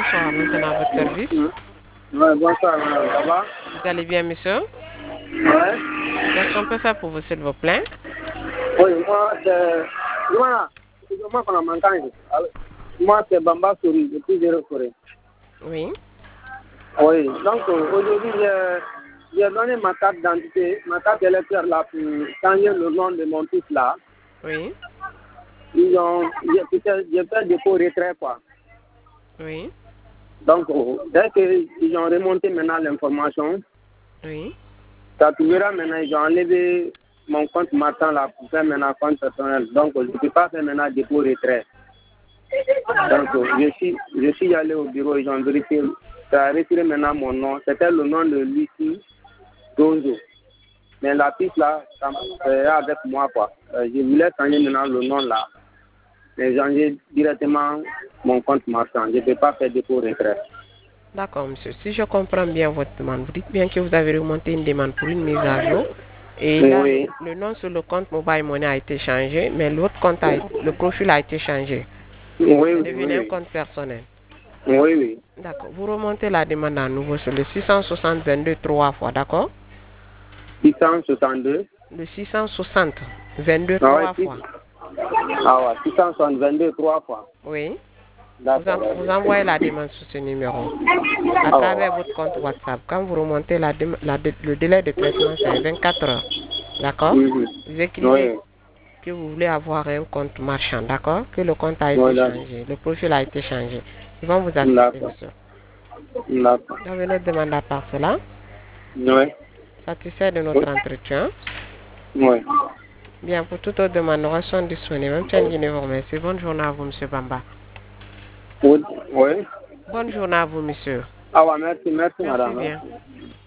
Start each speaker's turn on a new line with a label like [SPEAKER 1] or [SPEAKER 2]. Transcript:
[SPEAKER 1] bonsoir. Maintenant, à votre service.
[SPEAKER 2] Ouais, bonsoir, madame. Ça va?
[SPEAKER 1] Vous allez bien, monsieur?
[SPEAKER 2] Ouais.
[SPEAKER 1] Qu'est-ce qu'on peut faire pour vous, s'il vous plaît?
[SPEAKER 2] Oui, moi, c'est. Voilà. Moi, qu'on a manqué. Moi, c'est Bamba Souri, depuis Zéro Forêt.
[SPEAKER 1] Oui.
[SPEAKER 2] Oui, donc aujourd'hui, j'ai donné ma carte d'identité, ma carte électorale là pour changer le nom de mon fils là.
[SPEAKER 1] Oui.
[SPEAKER 2] J'ai fait dépôt retrait quoi.
[SPEAKER 1] Oui.
[SPEAKER 2] Donc, dès qu'ils ont remonté maintenant l'information,
[SPEAKER 1] Oui.
[SPEAKER 2] ça trouvera maintenant, ils ont enlevé mon compte matin là pour faire maintenant compte personnel. Donc, je ne peux pas faire maintenant dépôt retrait. Donc, je suis allé au bureau, ils ont vérifié, ça a retiré maintenant mon nom. C'était le nom de Lucie Donzo. Mais la piste là, c'est avec moi quoi. Je voulais changer maintenant le nom là. Mais changer directement mon compte marchand. Je ne peux pas faire dépôt retrait.
[SPEAKER 1] D'accord, monsieur. Si je comprends bien votre demande, vous dites bien que vous avez remonté une demande pour une mise à jour. Et là,
[SPEAKER 2] Oui.
[SPEAKER 1] le nom sur le compte Mobile Money a été changé, mais l'autre compte, le profil a été changé.
[SPEAKER 2] Oui,
[SPEAKER 1] C'est
[SPEAKER 2] oui,
[SPEAKER 1] devenu un
[SPEAKER 2] oui.
[SPEAKER 1] compte personnel.
[SPEAKER 2] Oui, oui.
[SPEAKER 1] D'accord. Vous remontez la demande à nouveau sur le 660 22 3 fois, d'accord?
[SPEAKER 2] 662.
[SPEAKER 1] Le 660 22
[SPEAKER 2] Ah ouais,
[SPEAKER 1] 3 fois.
[SPEAKER 2] Ah ouais, 622 3 fois.
[SPEAKER 1] Oui.
[SPEAKER 2] D'accord.
[SPEAKER 1] Vous envoyez la demande sur ce numéro à
[SPEAKER 2] Ah
[SPEAKER 1] travers
[SPEAKER 2] ouais.
[SPEAKER 1] votre compte WhatsApp. Quand vous remontez le délai de traitement, c'est 24 heures. D'accord?
[SPEAKER 2] Mhm.
[SPEAKER 1] Vous écrivez
[SPEAKER 2] Oui.
[SPEAKER 1] que vous voulez avoir un compte marchand, d'accord? Que le compte a été
[SPEAKER 2] Oui,
[SPEAKER 1] changé, le profil a été changé. Ils vont vous assister,
[SPEAKER 2] d'accord.
[SPEAKER 1] monsieur.
[SPEAKER 2] D'accord.
[SPEAKER 1] Vous avez notre demande à part cela.
[SPEAKER 2] Oui.
[SPEAKER 1] Satisfait de
[SPEAKER 2] Oui.
[SPEAKER 1] notre entretien.
[SPEAKER 2] Oui.
[SPEAKER 1] Bien, pour toute autre demande, nous restons disponibles. Même si vous remercie. Bonne journée à vous, monsieur Bamba.
[SPEAKER 2] Oui. Oui.
[SPEAKER 1] Bonne journée à vous, monsieur.
[SPEAKER 2] Ah ouais, merci,
[SPEAKER 1] Merci
[SPEAKER 2] madame.
[SPEAKER 1] bien.
[SPEAKER 2] Merci.